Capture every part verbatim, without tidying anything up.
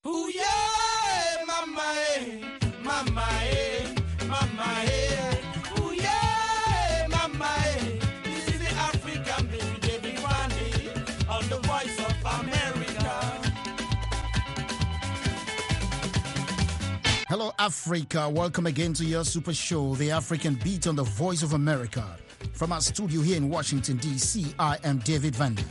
Ooh yeah, mama eh, mama eh, mama eh. Ooh yeah, mama eh. This is the African baby, David Vandy, on the Voice of America. Hello, Africa. Welcome again to your super show, The African Beat on the Voice of America. From our studio here in Washington, D C, I am David Vandy.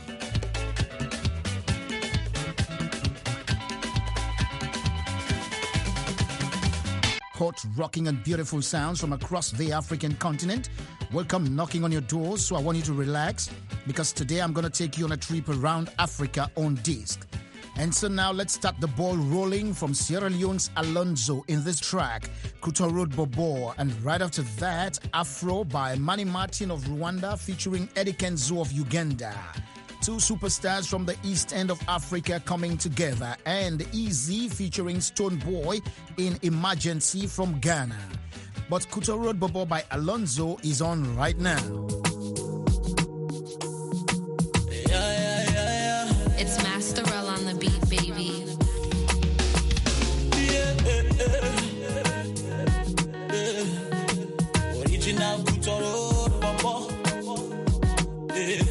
Hot, rocking, and beautiful sounds from across the African continent. Welcome knocking on your doors, so I want you to relax because today I'm going to take you on a trip around Africa on disc. And so now let's start the ball rolling from Sierra Leone's Alonzo in this track, Kuta Road Bobo, and right after that, Afro by Manny Martin of Rwanda featuring Eddie Kenzo of Uganda. Two superstars from the east end of Africa coming together, and Easy featuring Stone Boy in Emergency from Ghana. But Kuta Road Bobo by Alonzo is on right now. Yeah, yeah, yeah, yeah. It's Masterell on the beat, baby. Yeah, yeah, yeah. Original Kuta Road Bobo. Yeah.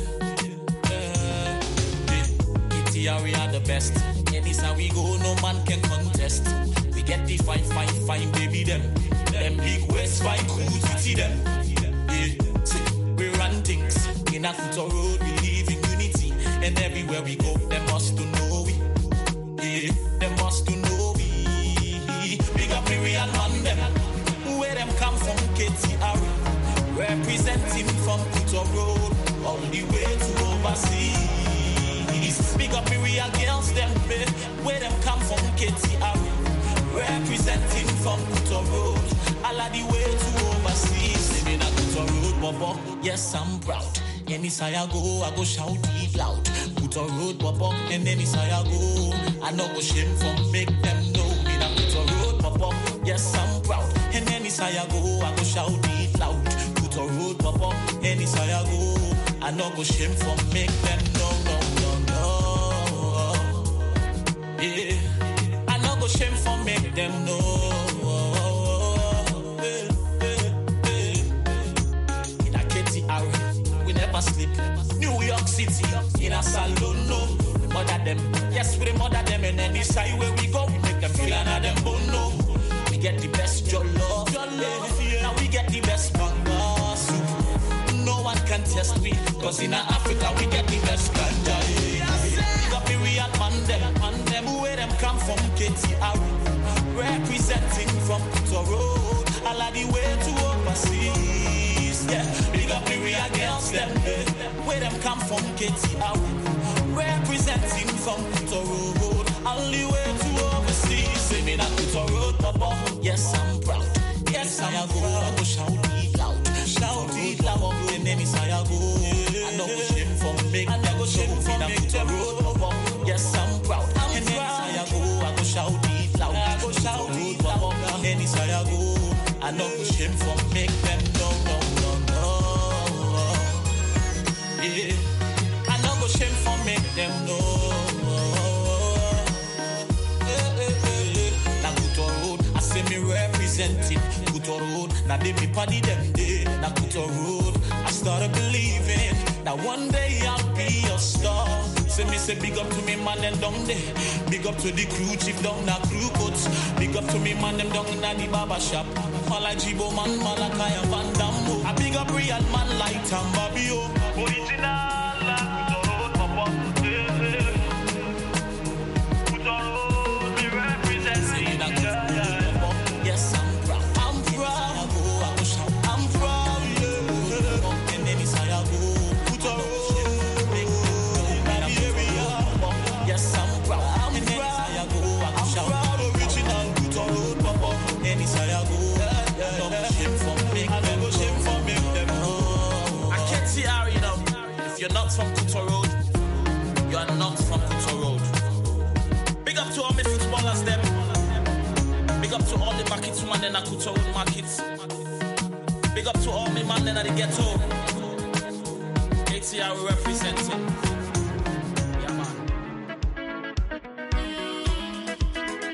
We are the best. Anytime we go, no man can contest. We get the fine, fine, fine baby them. Them big waist fine cool to see them. Yeah. See, we run things in a Kuta Road. We live in unity, and everywhere we go, they must to know we. Yeah, they must to know we. Big up the real man them. Where them come from, K T R. Representing from Kuta Road all the way to overseas. Big up the real girls, them be where them come from, K T R. Representing from Kuta Road, all of the way to overseas. Living at Kuta Road, Bobo, yes I'm proud. Anytime I go, I go shout it loud. Kuta Road, Bobo, and anytime I go, I no go shame from make them know. Living at Kuta Road, Bobo, yes I'm proud. And anytime I go, I go shout it loud. Kuta Road, Bobo, anytime I go, I no go shame from make them know. No, no, no. Yeah, I no go shame for make them know. Yeah, yeah, yeah. In a K T R, we never sleep. New York City, in a salon, no. We mother them, yes, we mother them. And any side where we go, we make them feel another bono. We get the best jollof, jollof. Yeah. Now we get the best banga soup. No one can test we, cause in Africa we get the best ganja. We got the real man them, man them where them come from, K T R. Representing from Kuta Road, all of the way to overseas. Yeah, we got the real girls them, where them come from, K T R. Representing from Kuta Road, all the way to overseas. Say me that Kuta Road, Papa, yes I'm proud. Yes I'm proud. I go shout it loud, shout it loud. And then it's I go, I no go shame for make, I no go shame for make them road, Papa. Yes I'm proud. And then it's I go, I go shout it loud, I go shout it loud. And then it's I go, I no go shame for make them no, no, no, no. Yeah, I no go shame for make them no. Now Kuta Road, I say me representing Kuta Road. Now they me party them day. Now Kuta Road, I started believing that one day I'll be a star. Say me say big up to me man and down there. Big up to the crew chief down the crew coats. Big up to me man them down in the barber shop. Mala Jibo man, Malakai and Van Dambo. I big up real man like Tambabio. Original Kuta Road, Papa. Yeah, yeah. Kuta Road, me representing. Yeah, yeah. Yes, I'm proud. I'm proud. I go, I go shout. I'm proud. Yeah. And then it's I go. Kuta Road, big area. Yes, I'm proud. I'm and then it's I go. I go shout. Proud. Original Kuta Road, Papa. And it's I go. I no shame for make. I no shame for make them know. I can't see how you know. If you're not from Kuta Road, you are not from Kuta Road. Big up to all my footballers them. Big up to all the markets man in the Kuta Road markets. Big up to all my man in the ghetto. A T R representing. Yeah man.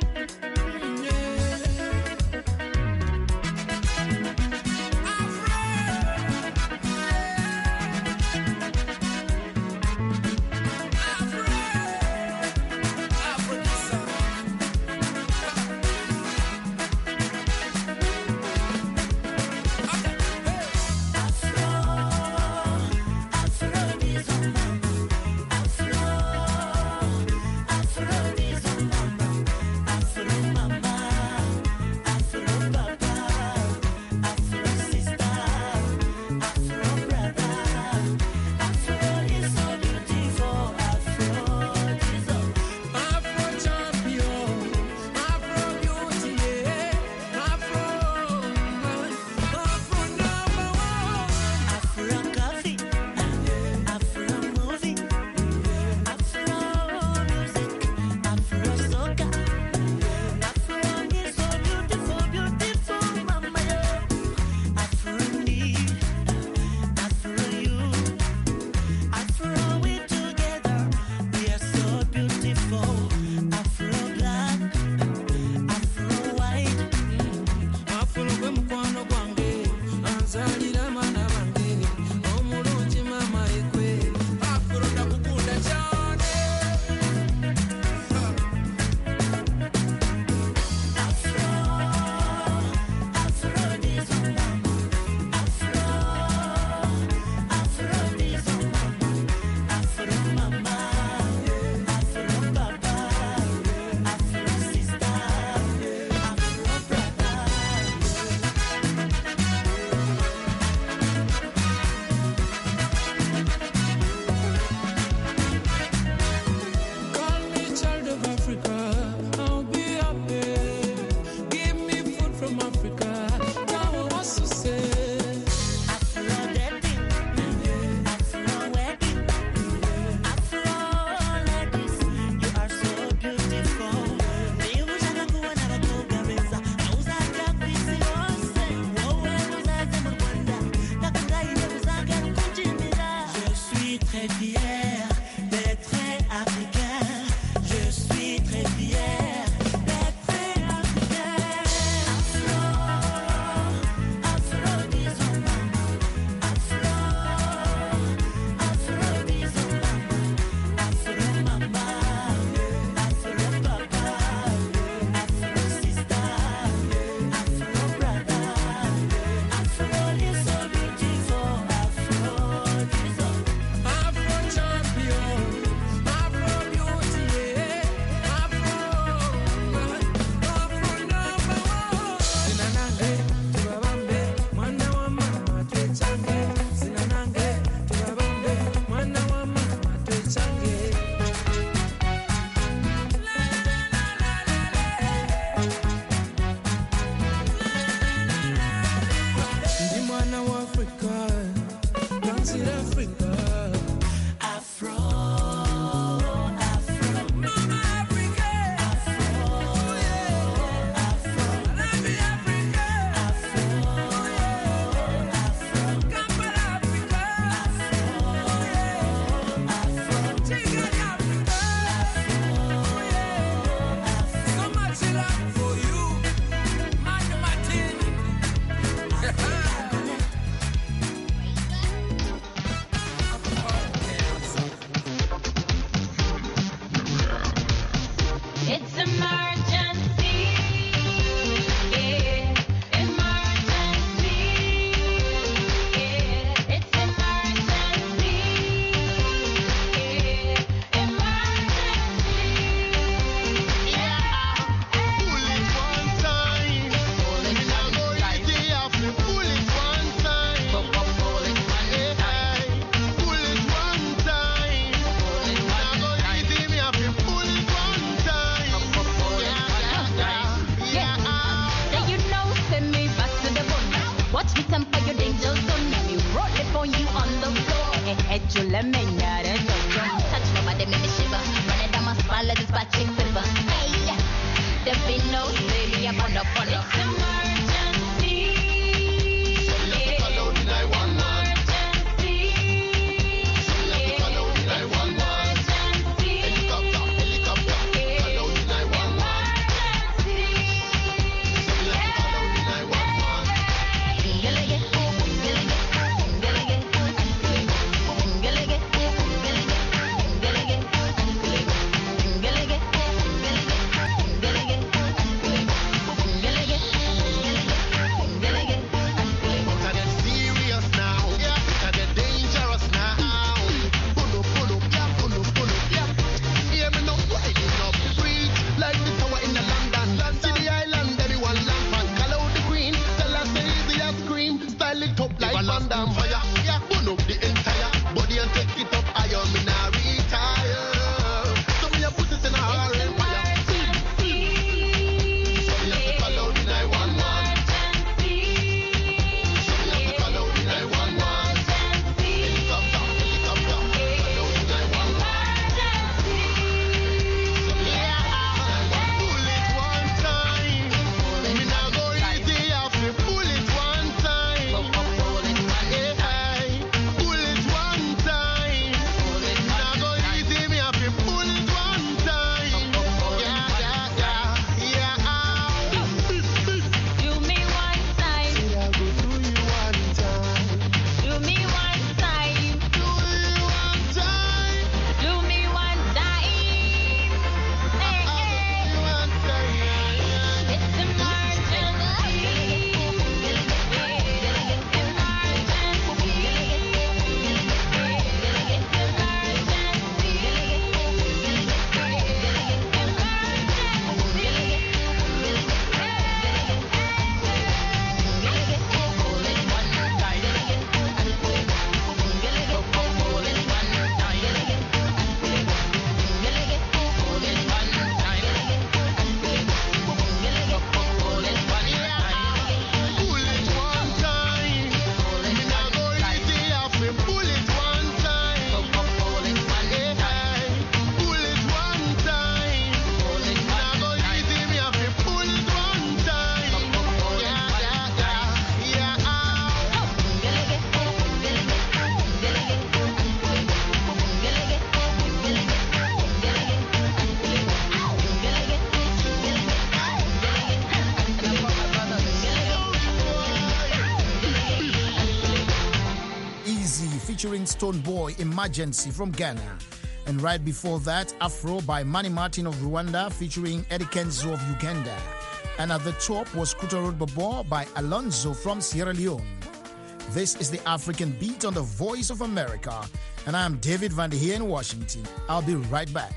featuring Stone Boy Emergency from Ghana. And right before that, Afro by Manny Martin of Rwanda featuring Eddie Kenzo of Uganda. And at the top was Kuta Road Bobo by Alonzo from Sierra Leone. This is the African Beat on the Voice of America. And I'm David Van Der Heer in Washington. I'll be right back.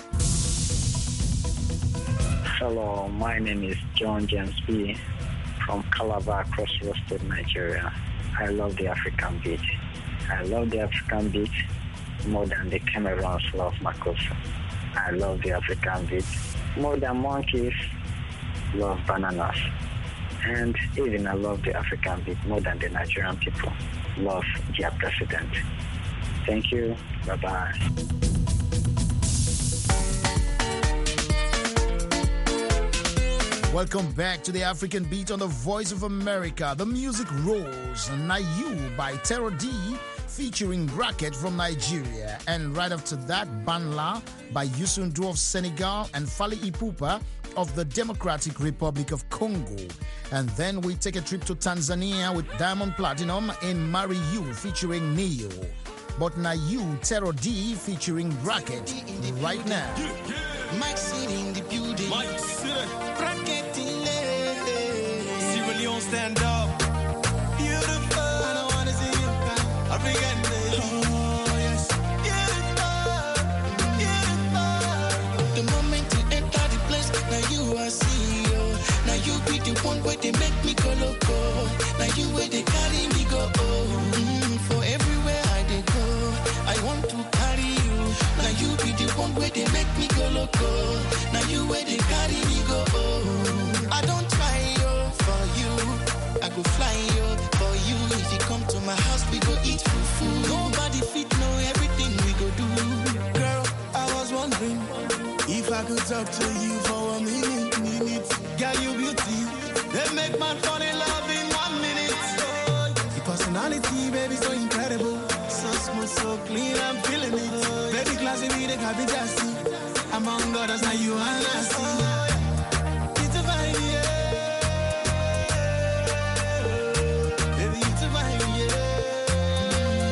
Hello, my name is John James B. from Calabar, Cross River State, Nigeria. I love the African beat. I love the African beat more than the Cameroons love Makossa. I love the African beat more than monkeys love bananas. And even I love the African beat more than the Nigerian people love their president. Thank you. Bye-bye. Welcome back to the African Beat on the Voice of America. The music rolls. Nayu by Terror D featuring Bracket from Nigeria. And right after that, Banla by Youssou of Senegal and Fally Ipupa of the Democratic Republic of Congo. And then we take a trip to Tanzania with Diamond Platinum in Marry You featuring Neo. But Nayu, Terror D featuring Bracket right now. Yeah, yeah. Mike City in the building. Mike City. Bracket in there. Sierra Leone stand up. Beautiful. I don't wanna see you cry. African day. Oh yes. Beautiful. Beautiful. The moment you enter the place, now you are C E O. Now you be the one where they make me go loco. Now you where they carry me go. Oh. Mm, for everywhere I they go, I want to carry you. Now you be the one where they make me go loco. Now you where they carry me go. Oh. I don't try yo for you. I go fly yo for you. If you come to my house, we go eat food. Nobody fit know everything we go do. Girl, I was wondering if I could talk to you for a minute, minute. Girl, you beauty. They make man fall in love in one minute. Oh, your personality, baby, so incredible. So smooth, so clean, I'm feeling it. Baby, classy, me, they can't be just. Among others, now you and I see. It's a vibe, yeah. Baby, it's a vibe, yeah.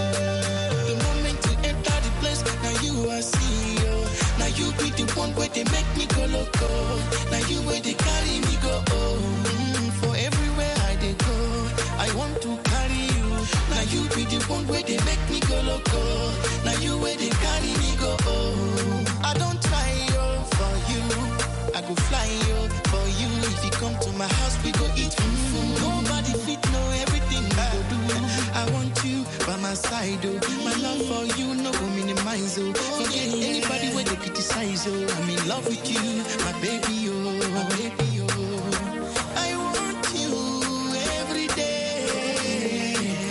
The moment you enter the place, now you are C E O. Now you be the one where they make me go loco. Now you where they carry me go. Oh. Mm, for everywhere I they go, I want to carry you. Now you be the one where they make me go loco. Now you where they carry me go. Oh. I don't try yo for you. I go fly yo for you. If you come to my house, we go eat food. Nobody fit know everything we go do. I want you by my side, oh. My love for you no go minimize, oh. Forget anybody when they criticize, oh. I'm in love with you, my baby, oh, my baby, oh. I want you every day.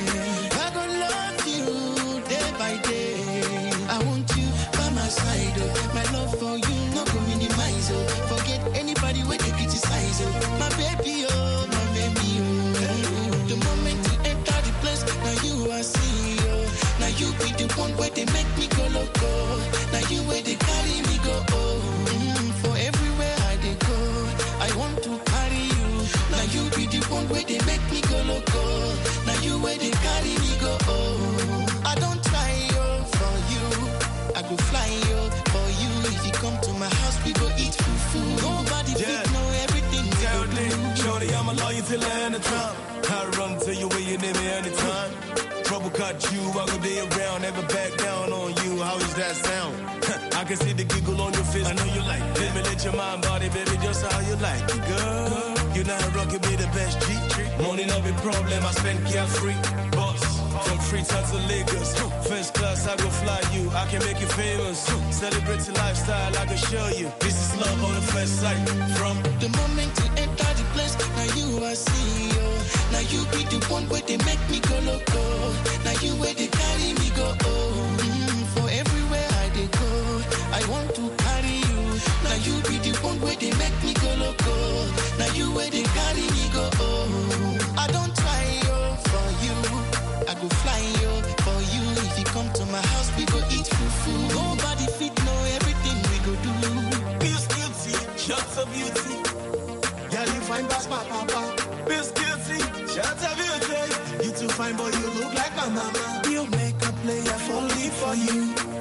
I go love you day by day. I want you by my side, oh. My love for you no go minimize, oh. Forget anybody when they criticize, oh. My baby, oh, my baby, oh. The moment you enter the place, now you are C E O. Now you be the one where they make me go loco. Now you where they carry me go. Oh. Mm, for everywhere I they go, I want to carry you. Now you be the one where they make me go loco. Now you where they carry me go. Oh. I don't try yo for you. I go fly yo for you. If you come to my house, we go eat food. Nobody yeah. fit know everything we go do. Shorty, I'm a lawyer till the end of time. I run to you where you need me anytime. Trouble cut you, I go day around, never back down on you. How does that sound? I can see the giggle on your face. I know you like it. Let me let your mind, body, baby, just how you like it, girl. You know how rockin' be the best G. Morning of a problem, I spend carefree. Boss, from Freetown to Lagos. First class, I go fly you. I can make you famous. Celebrate the lifestyle, I can show you. This is love on the first sight. From the moment you enter the place, now you are C E O. Now you be the one where they make me go loco. Now you where they carry me go. Oh. Mm, for everywhere I they go, I want to carry you. Now you be the one where they make me go loco. Now you where they carry me go. Oh. I don't try yo for you. I go fly yo for you. If you come to my house, we go eat food. Nobody fit know everything we go do. Bills guilty, shots of beauty. Girl, you find bass, papa. Bills guilty, Shut up your face. You too fine, boy, you look like my mama. You make a player falling for you.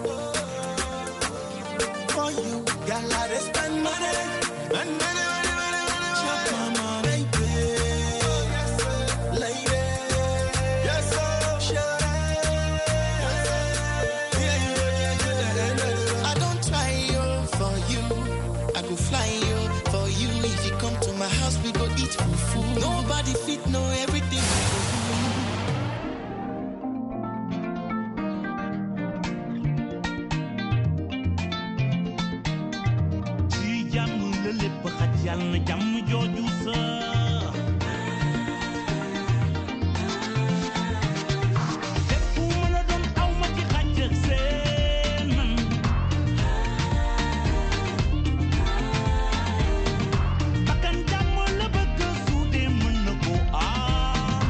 For you. Got lot to spend money. Spend money, money, money, money, Shut money. mama, baby. Yes, sir. Lady. Yes, sir. Shut Yes, sir. Yeah, yeah, yeah, yeah, yeah, yeah. I don't try you for you. I go fly you for you. If you come to my house, we go eat fufu. Nobody fit know everything. ci jàmm la lépp xaj yàlla na jàmm jooju sa fépp fu mën a doon aw ma ci xaj ak seen bakkan jàmm la bëgg su dee mën na ko am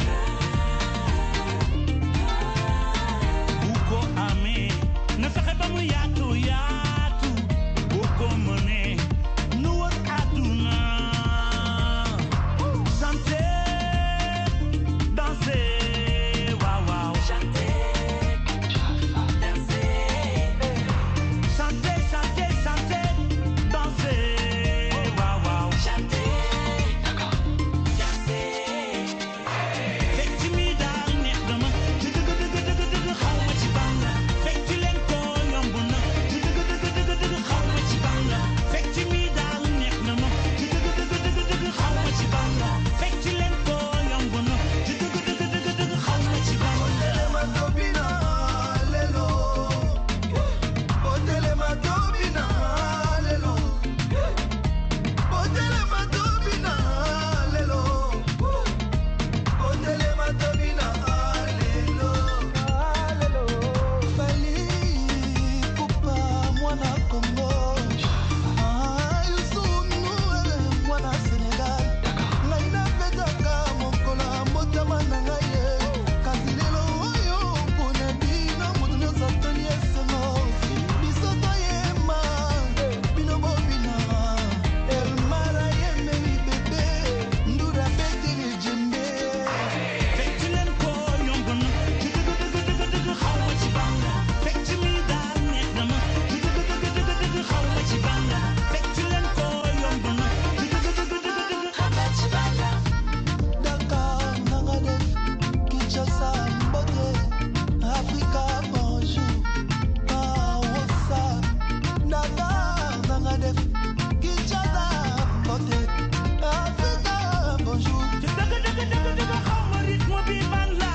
bu ko amee na fexe ba mu yaatu yaatu bu ko mënee nu wër àdduna santé danser waaw waaw santé santé santé santé danser waaw waaw santé fekk mi daal neex na ma dëgg dëgg dëgg dëgg xaw ma ci ban la fekk leen ko yomb na dëgg dëgg dëgg dëgg xaw ma ci ban la fekk mi daal neex na ma dëgg dëgg dëgg dëgg xaw ma ci ban la fekk leen ko yomb na dëgg dëgg dëgg dëgg xaw ma ci ban la Ma topina, lelo. Botele ma topina, lelo. Botele ma topina, lelo. Botele ma topina, lelo. Lelo. Bali, Kupa, mwana Congo. Ah, Youssou, mwana Sénégal. Ngai napetaka mokolo ya motema na ngai ye. Kasi lelo oyo mpona bino moto nyonso atoni esengo. Biso toyema, bino bobina. Elmara yemeli bebe, Ndura beteli jembe. fekk leen ko yomb na dëgg dëgg dëgg dëgg xaw ma ci ban la fekk mi daal neex na ma dëgg dëgg dëgg dëgg xaw ma ci ban la fekk leen ko yomb na dëgg dëgg dëgg dëgg xaw ma ci ban la Dakar, Nangadef, Kinshasa, Mbote, Africa, bonjour. Ah, what's up? Dakar, Nangadef, Kinshasa, Mbote, Africa, bonjour. ci dëgg dëgg dëgg dëgg xaw ma rythme bi ban la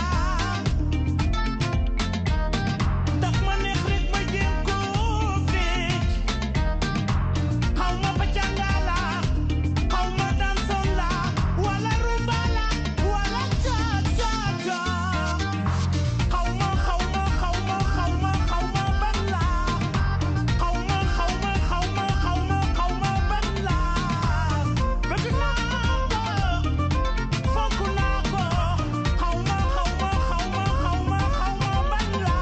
daf ma neex rek ma jéem ko fecc xaw ma pacanga la xaw ma danson la wala rumba la wala cha cha cha xaw ma xaw ma xaw ma xaw ma xaw ma ban la xaw ma xaw ma xaw ma xaw ma xaw ma ban la bëgg naa ko fonk naa ko xaw ma xaw ma xaw ma xaw ma xaw ma ban la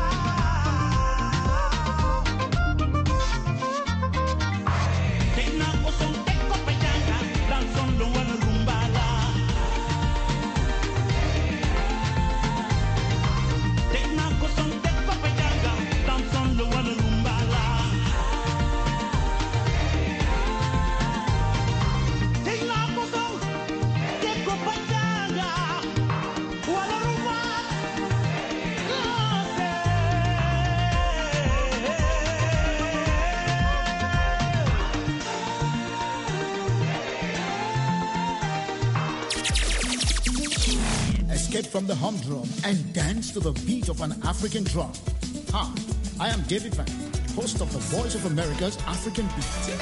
teg naa ko son teg ko pacanga danson la wala rumba la teg naa ko son teg ko pacanga danson la wala rumba la teg naa ko son teg ko pacanga wala rumba Escape from the humdrum and dance to the beat of an African drum. Hi, I am David Van, host of the Voice of America's African Beat.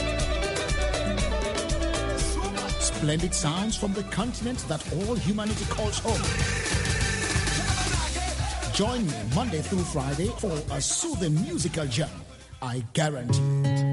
Splendid sounds from the continent that all humanity calls home. Join me Monday through Friday for a soothing musical journey. I guarantee it.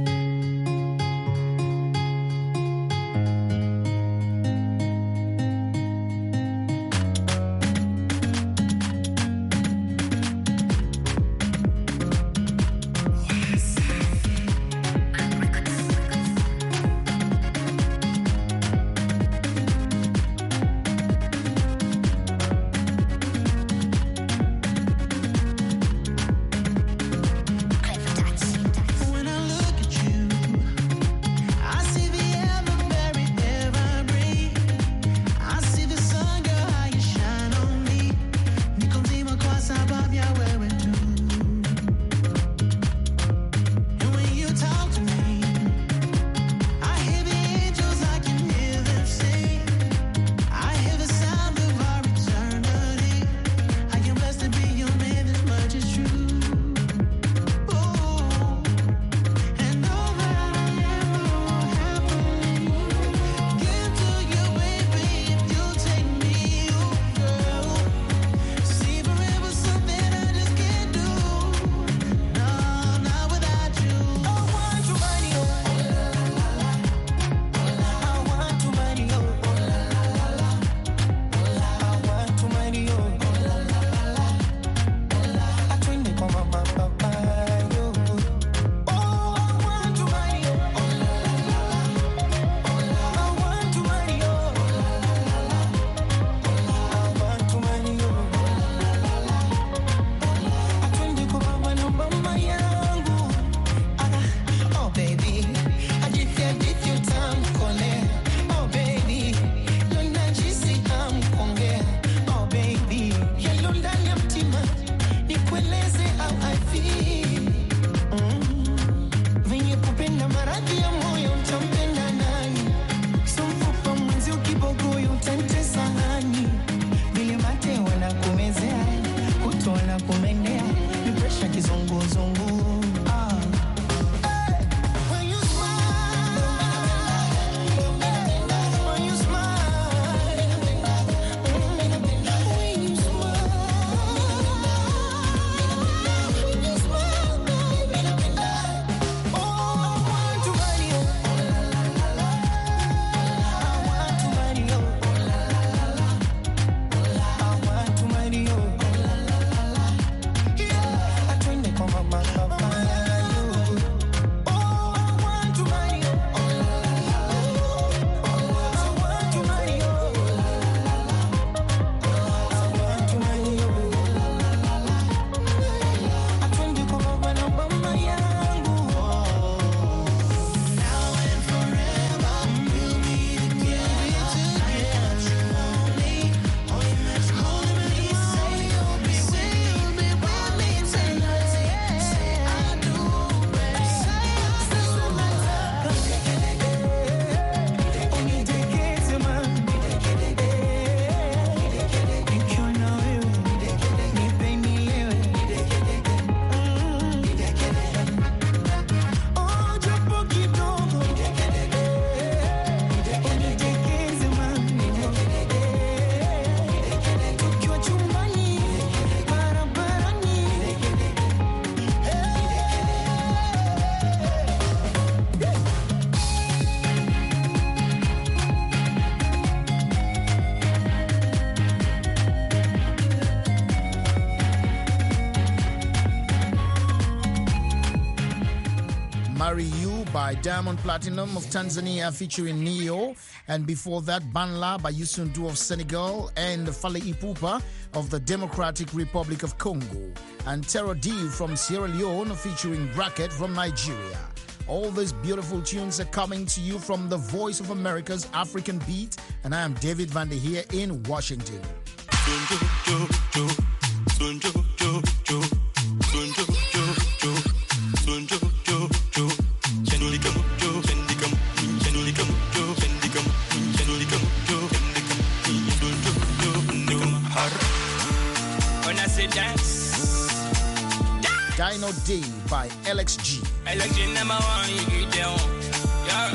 by Diamond Platinum of Tanzania featuring Neo. And before that, Banla by Youssou N'Dour of Senegal and Fale Ipupa of the Democratic Republic of Congo. And Terror D from Sierra Leone featuring Bracket from Nigeria. All these beautiful tunes are coming to you from the Voice of America's African Beat. And I am David Van Der here in Washington. Dino Day by L X G. L X G number one, you get down. Yeah.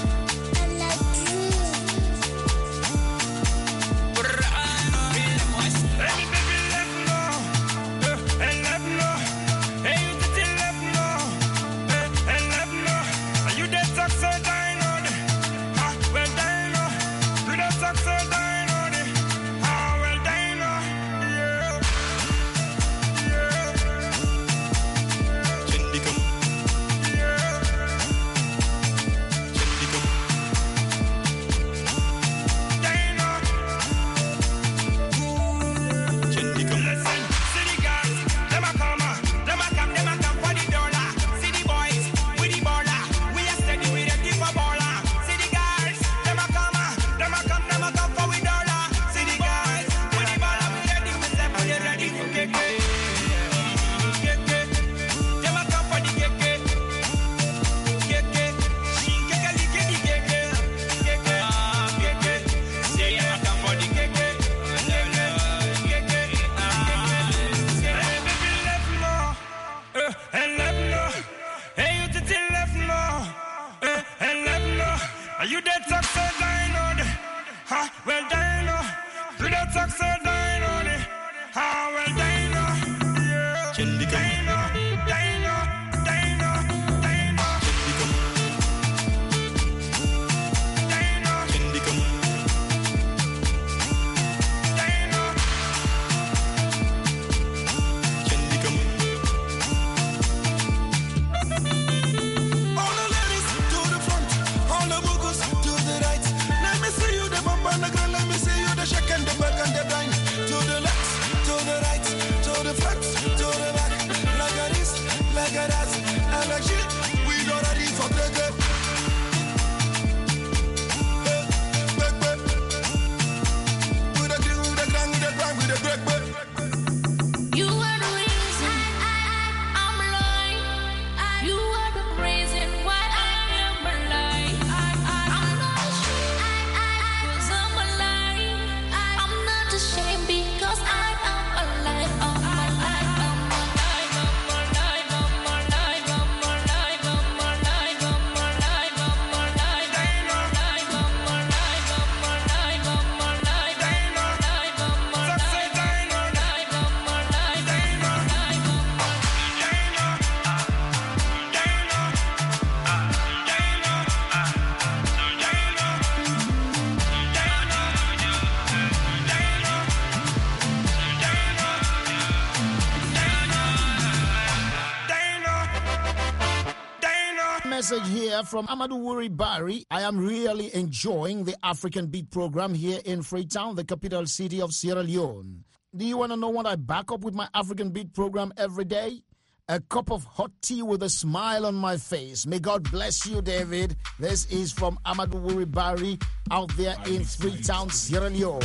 Message here from Amadou Wuri Bari. I am really enjoying the African Beat program here in Freetown, the capital city of Sierra Leone. Do you want to know what I back up with my African Beat program every day? A cup of hot tea with a smile on my face. May God bless you, David. This is from Amadou Wuri Bari out there in Freetown, Sierra Leone.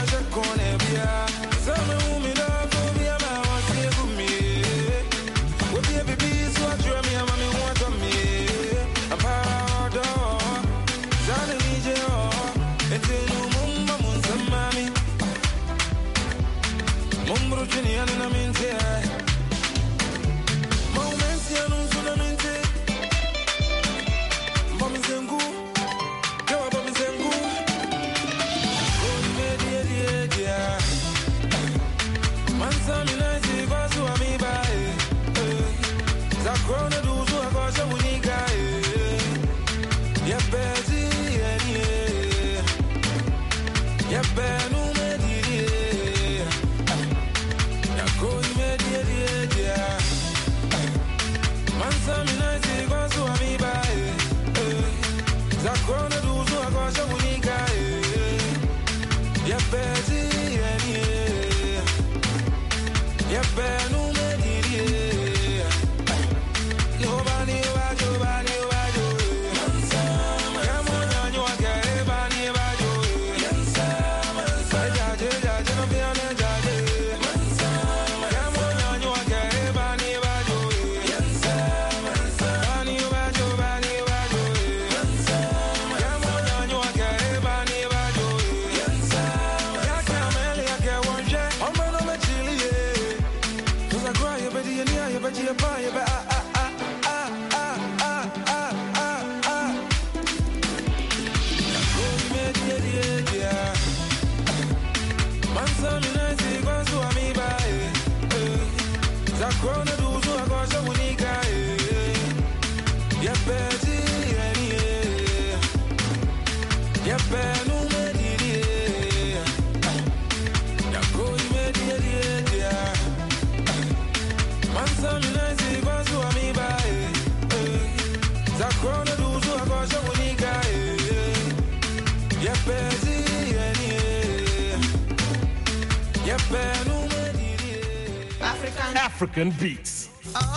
African beats.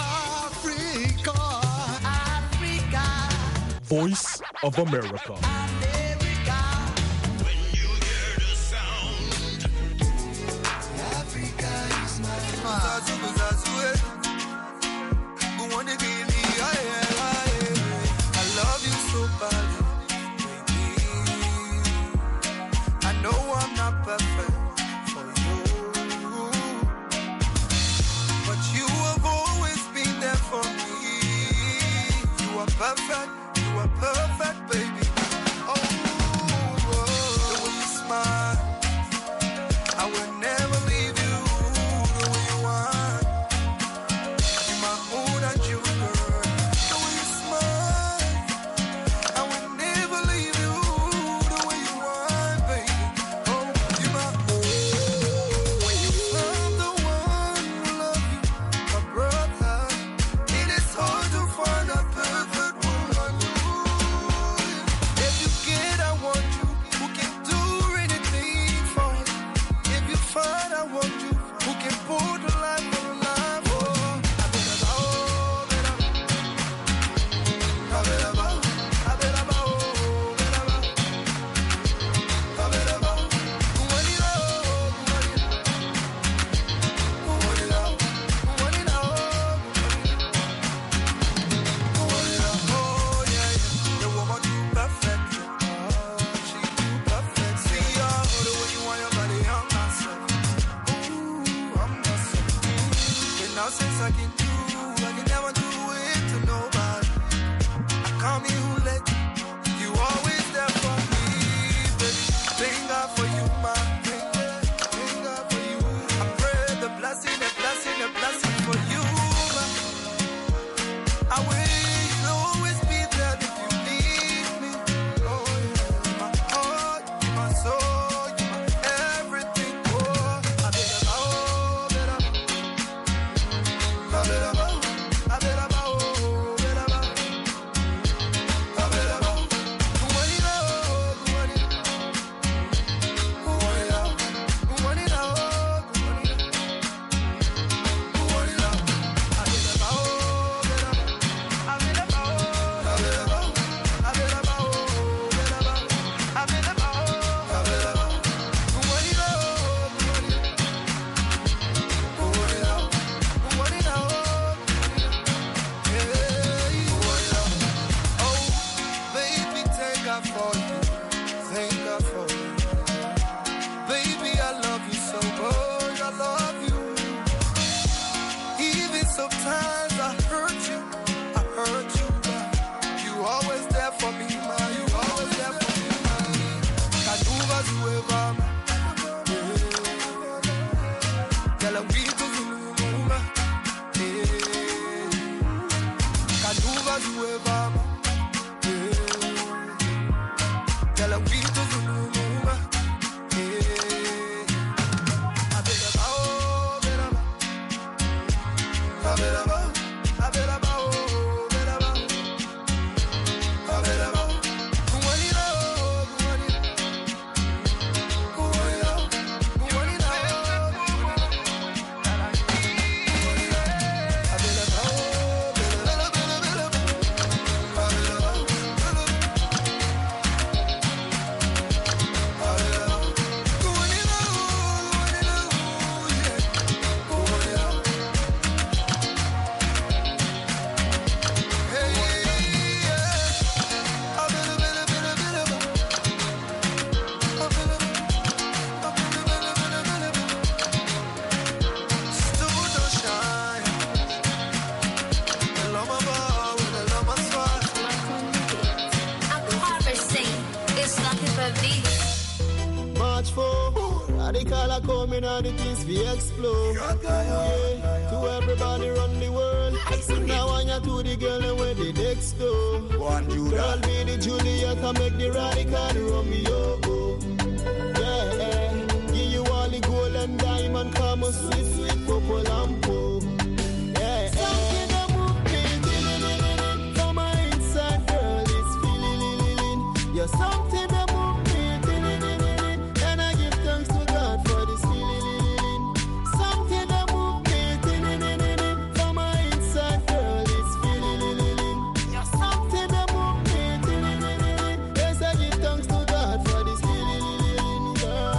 Africa, Africa, Voice of America. America. When you hear the sound, Africa is my father. I love you so badly, baby. I know I'm not perfect. Perfect, you are perfect, baby. Oh, oh, the way you smile, I will never leave you. The way you want, in my mood and you, girl. The way you smile, I will never leave you. The way you want, baby. Oh, you my own. I'm the one who love you, my brother. It is hard to find a perfect woman zueva. Kala vitu zuluma. Kanuva zueva. Kala vitu zuluma. March four, radical are coming and the things we explode. Yeah, to everybody run the world. Now I want to the girl and where the next door. Girl be the Juliet and make the radical Romeo. Yeah, give you all the gold and diamond, come on sweet, sweet purple and purple. Yeah, something that move me, from my inside, girl, it's feeling. You're something that move me, and I give thanks to God for this feeling. Something that move me, from my inside, girl, it's feeling. You're something that move me, yes, I give thanks to God for this feeling.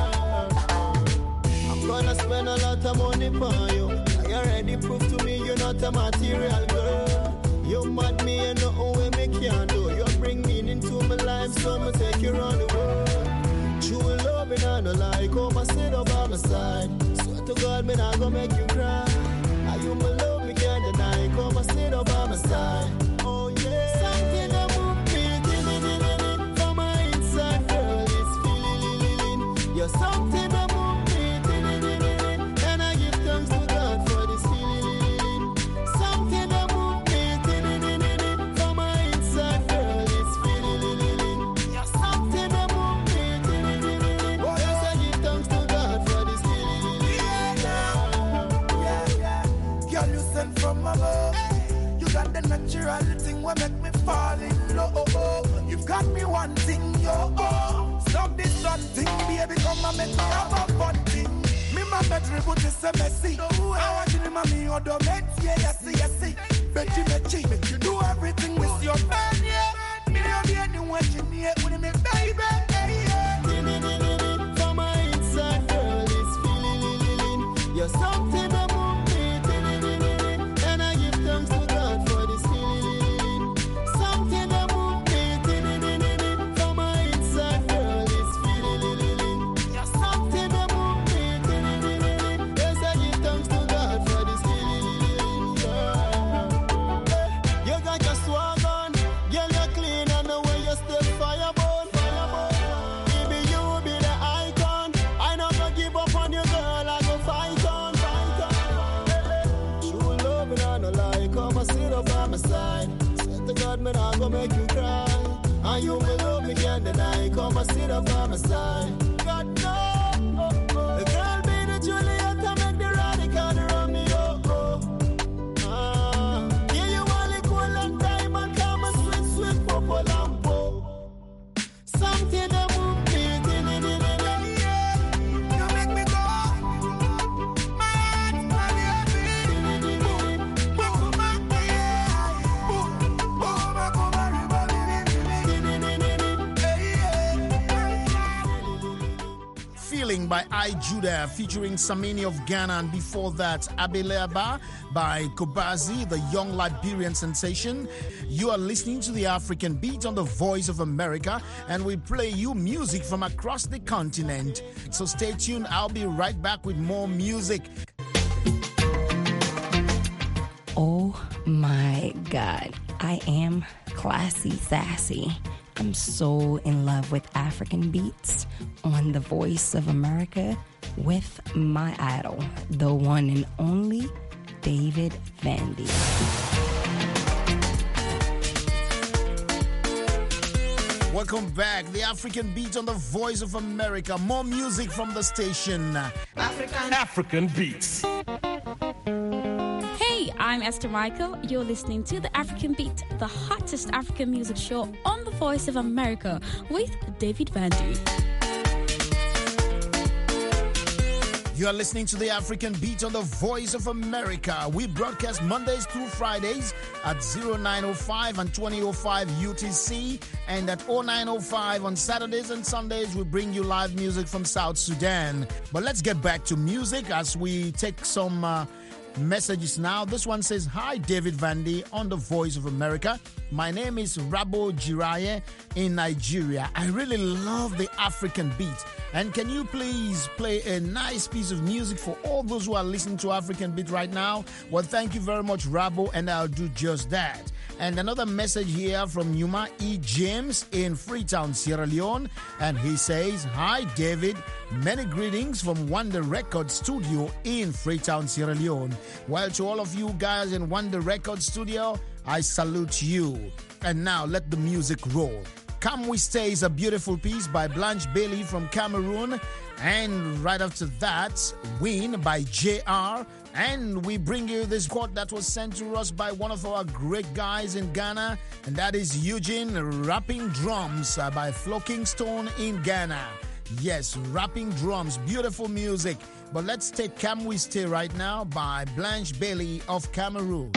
I'm gonna spend a lot of money for you. You already proved to me you're not a material girl. You mad me and nothing way me can do. You bring meaning to my life, so I'ma take you around the world. True love and I no lie, come and sit up by my side. Swear to God, me not gonna make you cry. Are you my love, me can't deny. Come and sit up by my side. Oh yeah. Something that move me, from my inside, girl, it's feeling. You're something that move me, and I give thanks to God for this feeling. Something that move me, from my inside, girl, it's feeling. You're something that move me, yes, I give thanks to God for this feeling. Yeah, yeah. Girl, you sent from above. You got the natural thing what make me fall in love. You've got me wanting your oh. Stop this something, baby, come and make me have a fun thing. Me my bedroom put this a messy. I want you to mommy or the mate, yeah, yes, yes, Betty, Betty, make you do everything with your man, yeah. Me don't be anyone you need with me, baby, yeah. From my inside, girl, it's feeling. You're something that move me, and I give thanks to God for this feeling. Something that move me, from my inside, girl, it's feeling. You're something that move me, yes, I give thanks to God for this feeling. Yeah. You got your swag on, girl, you're clean and the way you step fireborn. Baby, you be the icon. I not gonna give up on you, girl. I go fight on, fight on. True love and I no lie. Come and sit up by my side. Swear to God, me not gonna make you cry. And you will love me can't deny. Come and sit up by my side. God no, the girl be the Juliet and make the radical Romeo. Ah, yeah, you want the gold and diamond, come and sweet, sweet purple and purple. Something that move me, Yeah, you make me go. My heart, my baby. Boom, boom, my yeah. Boom, boom, my go, my Feeling by I Judah featuring Samini of Ghana, and before that Abeleaba by Kobazi, the young Liberian sensation. You are listening to the African Beat on the Voice of America, and we play you music from across the continent. So stay tuned, I'll be right back with more music. Oh my God, I am classy, sassy. I'm so in love with African beats on The Voice of America with my idol, the one and only David Vandy. Welcome back. The African Beat on The Voice of America. More music from the station. African African Beats. Hey, I'm Esther Michael. You're listening to The African Beat, the hottest African music show on The Voice of America with David Vandy. You are listening to the African Beat on The Voice of America. We broadcast Mondays through Fridays at oh nine oh five and twenty oh five U T C, and at oh nine oh five on Saturdays and Sundays we bring you live music from South Sudan. But let's get back to music as we take some uh, messages now. This one says, "Hi, David Vandy on The Voice of America. My name is Rabo Jiraye in Nigeria. I really love the African beat. And can you please play a nice piece of music for all those who are listening to African beat right now?" Well, thank you very much, Rabo, and I'll do just that. And another message here from Numa E. James in Freetown, Sierra Leone. And he says, "Hi, David. Many greetings from Wonder Record Studio in Freetown, Sierra Leone." Well, to all of you guys in Wonder Record Studio, I salute you. And now let the music roll. Come We Stay is a beautiful piece by Blanche Bailey from Cameroon. And right after that, Win by J R. And we bring you this quote that was sent to us by one of our great guys in Ghana, and that is Eugene Rapping Drums uh, by Flocking Stone in Ghana. Yes, rapping drums, beautiful music. But let's take Come We Stay right now by Blanche Bailey of Cameroon.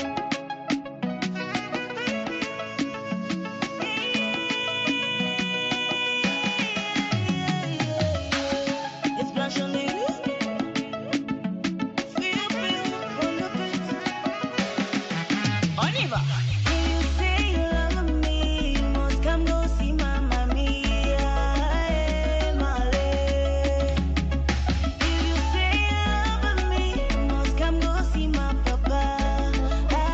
If you say you love me, must come go see my papa.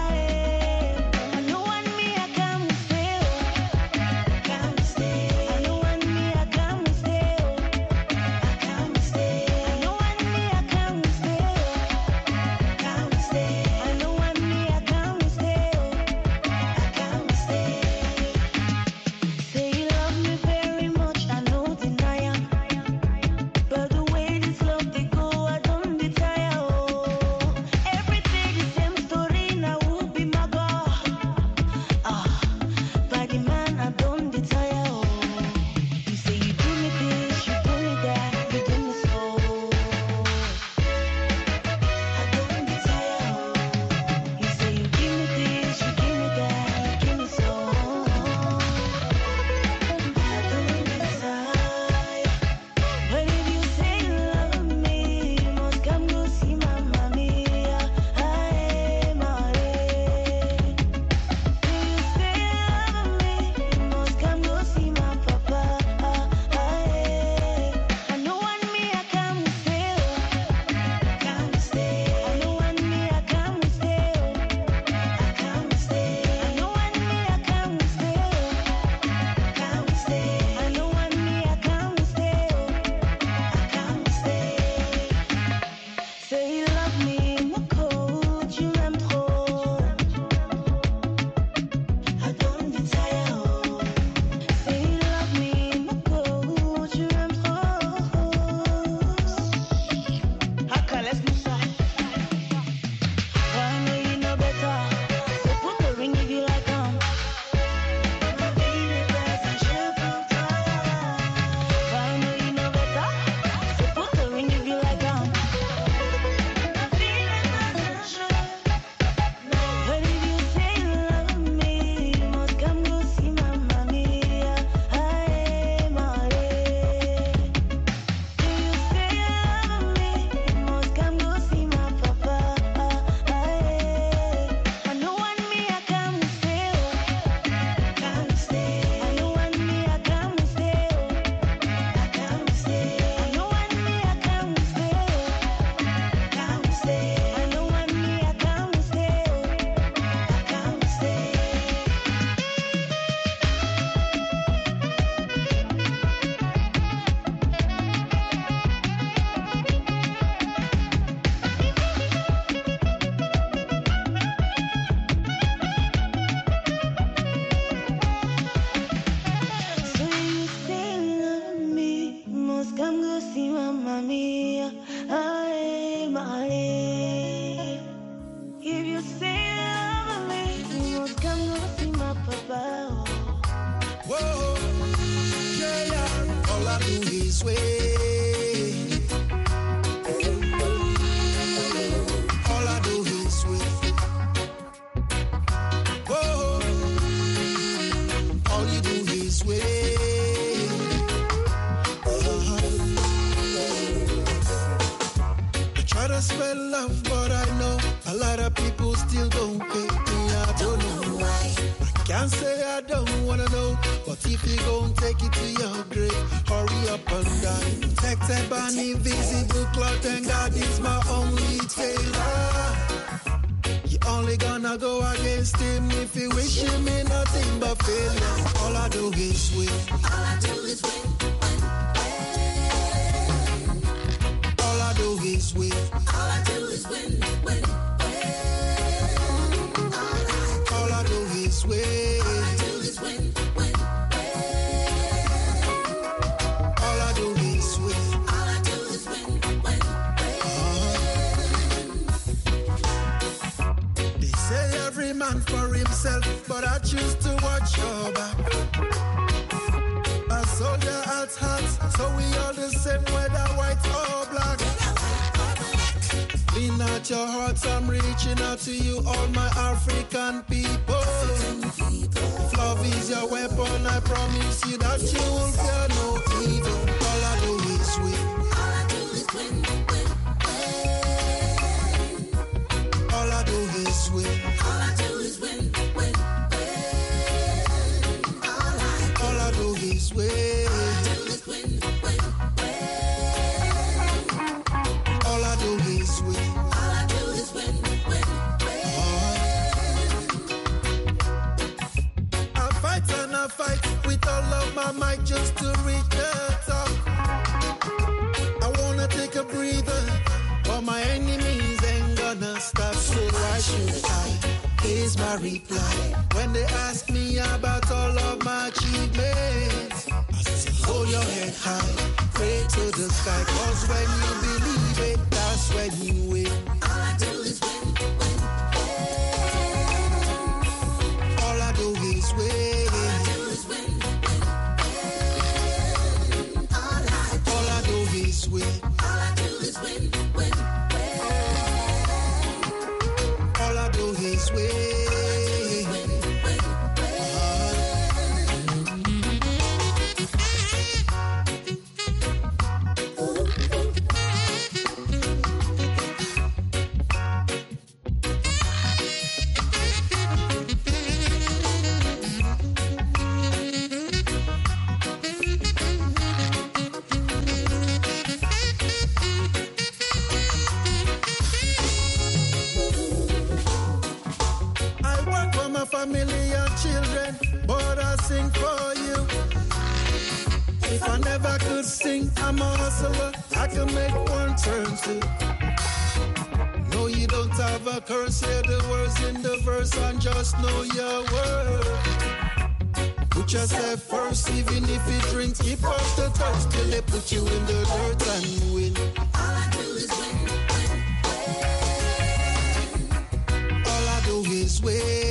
come go see Mamma Mia. Aye, my. If you say you love me, you must come go see my papa. Whoa, yeah, yeah. All I do is wait. All I do is wait. Whoa, all you do is wait. Uh-huh. I try to spread love, but I know a lot of people still don't pay me. I don't know why. Can't say I don't wanna know, but if you gon' take it to your grave, hurry up and die. Protected by an invisible cloth, and God is my only favor. You only gonna go against him if you wish him in nothing but failure. All I do is win. All I do is win. All I do is win. All I do is win. Win. All I do is win. Man for himself, but I choose to watch your back. A soldier at heart, so we all the same, whether white or black. Lean out your hearts, I'm reaching out to you, all my African people. If love is your weapon, I promise you that you will fear no evil. All I do is win. All I do is win, win, win. All I do is win. All I do is win, win, win. All I do is win. All I do is win. All I do is win, win, win. I fight and I fight with all of my might just to reach the top. I wanna take a breather, but my enemies ain't gonna stop. So why should I? Here's my reply. When they ask me about all of my achievements, I say hold your head high, pray to the sky, cause when you believe it, that's when you win. All I do is win, win, win. All I do is win. All I do is win, win, win. All I do is win. All I do is win, win, win. All I do is win. Family and children, but I sing for you. If I never could sing, I'm a hustler. I can make one turn two. No, you don't have a curse. Hear the words in the verse and just know your word. Put yourself first, even if you drink, keep up the thirst till they put you in the dirt and win. All I do is win, win, win. All I do is win.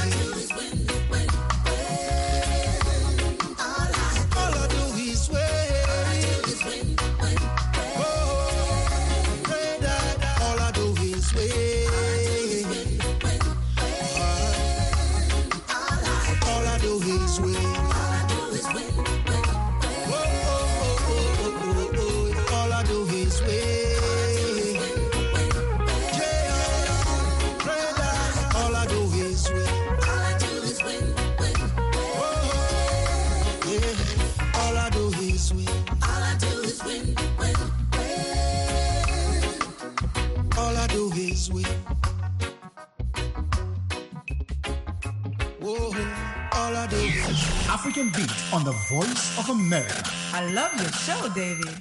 African Beat on the Voice of America. I love your show, David.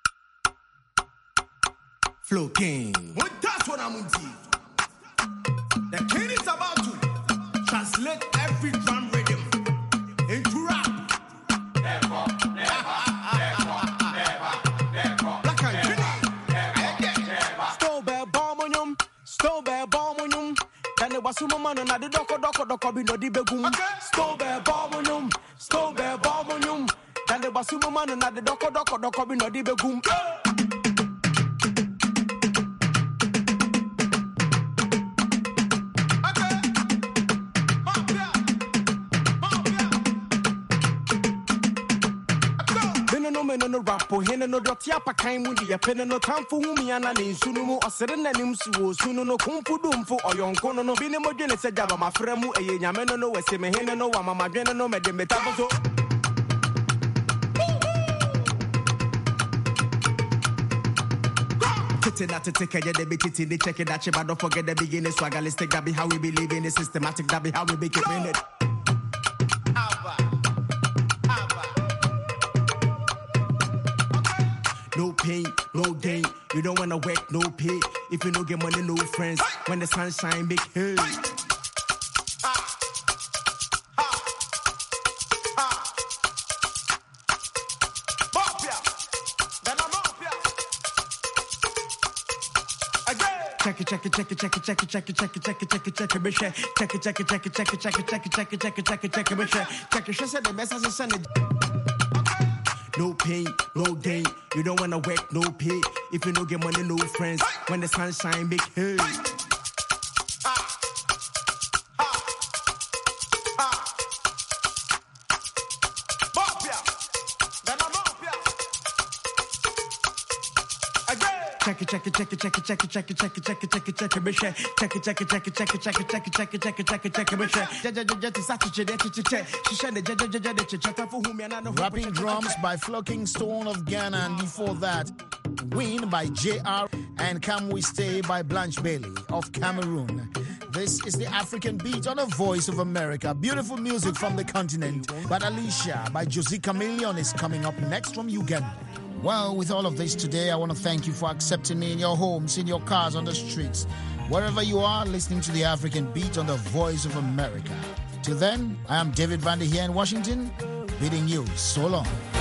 Flow King. Well, that's what I'm into. The king is about to translate every drum rhythm into rap. Never, never, never, never. doko bi no di begum. Stone bear bombonum, stone bear bombonum. Dan de basumu manu na de doko doko doko bi no di begum. No no rapo hene no dotia pa kan mu di epene no tamfo hu mi ana ne nsunu mu osere nanim suwo sunu no kumfu dumfo oyonko no no bi ne modwene se jaba mafra mu eye nyame no no wese me hene no wa mama dwene no mede metafo so Titi na titi kaya de be titi they check it that but don't forget the beginning swagalistic that be how we believe in it systematic that be how we make it in it. No pain, no gain. You don't wanna work, no pay. If you don't get money, no friends. When the sun shine, big hey. Check it, check it, check it, check it, check it, check it, check it, check it, check it, check it, bitch. Check it, check it, check it, check it, check it, check it, check it, check it, check it, check it, bitch. Check it, she said the best as a son. No pain, no gain. You don't wanna work, no pay. If you don't get money, no friends. When the sun shine, big hey. Check it, check it, check it, check it, check it, check it, check it, check it, check it, check it, bitch. Check it, check it, check it, check it, check it, check it, check it, check it, check it, check it, bitch. Rapping Drums by Flocking Stone of Ghana, and before that, Win by J R and Can We Stay by Blanche Bailey of Cameroon. This is the African Beat on the Voice of America. Beautiful music from the continent. But Alicia by Josie Chameleon is coming up next from Uganda. Well, with all of this today, I want to thank you for accepting me in your homes, in your cars, on the streets, wherever you are, listening to the African Beat on the Voice of America. Till then, I am David Vander here in Washington, bidding you so long.